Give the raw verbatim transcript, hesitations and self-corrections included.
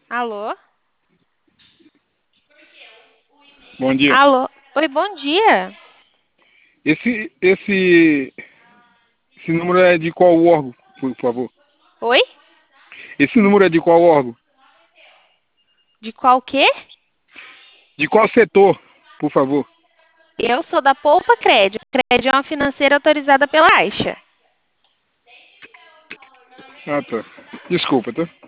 Alô? Bom dia. Alô? Oi, bom dia. Esse, esse, esse número é de qual órgão, por favor? Oi? Esse número é de qual órgão? De qual quê? De qual setor, por favor? Eu sou da Poupa Crédito. Crédito é uma financeira autorizada pela Aixa. Ah, tá. Desculpa, tá?